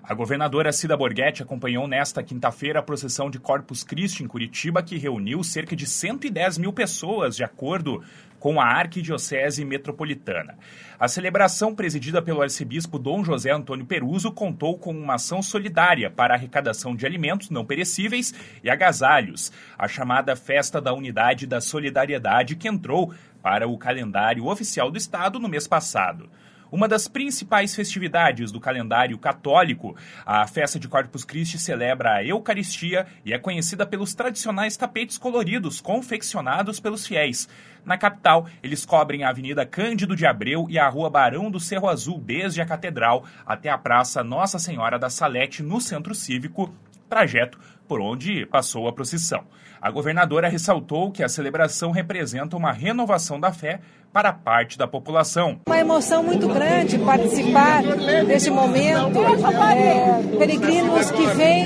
A governadora Cida Borghetti acompanhou nesta quinta-feira a procissão de Corpus Christi em Curitiba, que reuniu cerca de 110 mil pessoas, de acordo com a Arquidiocese Metropolitana. A celebração, presidida pelo arcebispo Dom José Antônio Peruso, contou com uma ação solidária para a arrecadação de alimentos não perecíveis e agasalhos, a chamada Festa da Unidade e da Solidariedade, que entrou para o calendário oficial do Estado no mês passado. Uma das principais festividades do calendário católico, a festa de Corpus Christi celebra a Eucaristia e é conhecida pelos tradicionais tapetes coloridos confeccionados pelos fiéis. Na capital, eles cobrem a Avenida Cândido de Abreu e a Rua Barão do Cerro Azul, desde a Catedral até a Praça Nossa Senhora da Salete, no Centro Cívico, trajeto por onde passou a procissão. A governadora ressaltou que a celebração representa uma renovação da fé para parte da população. Uma emoção muito grande participar deste momento, peregrinos que vêm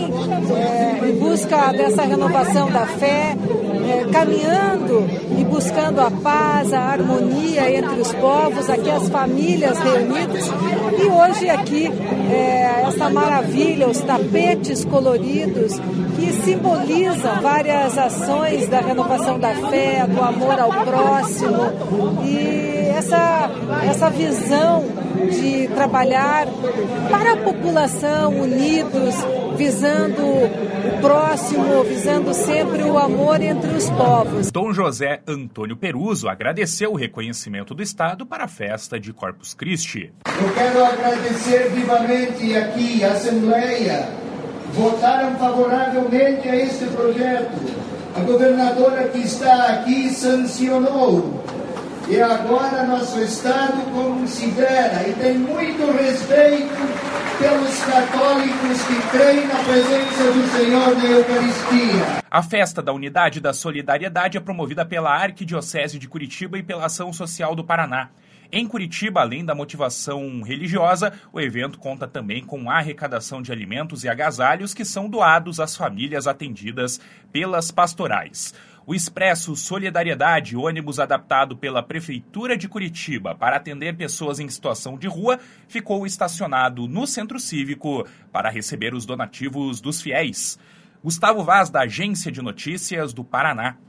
em busca dessa renovação da fé, caminhando e buscando a paz, a harmonia entre os povos, aqui as famílias reunidas, e hoje aqui essa maravilha, os tapetes coloridos que simbolizam várias ações da renovação da fé, do amor ao próximo, e essa visão de trabalhar para a população, unidos, visando o próximo, visando sempre o amor entre os povos. Dom José Antônio Peruso agradeceu o reconhecimento do Estado para a festa de Corpus Christi. Eu quero agradecer vivamente aqui a Assembleia. Votaram favoravelmente a este projeto. A governadora que está aqui sancionou. E agora nosso Estado considera e tem muito respeito pelos católicos que creem na presença do Senhor na Eucaristia. A Festa da Unidade e da Solidariedade é promovida pela Arquidiocese de Curitiba e pela Ação Social do Paraná. Em Curitiba, além da motivação religiosa, o evento conta também com a arrecadação de alimentos e agasalhos que são doados às famílias atendidas pelas pastorais. O Expresso Solidariedade, ônibus adaptado pela Prefeitura de Curitiba para atender pessoas em situação de rua, ficou estacionado no Centro Cívico para receber os donativos dos fiéis. Gustavo Vaz, da Agência de Notícias do Paraná.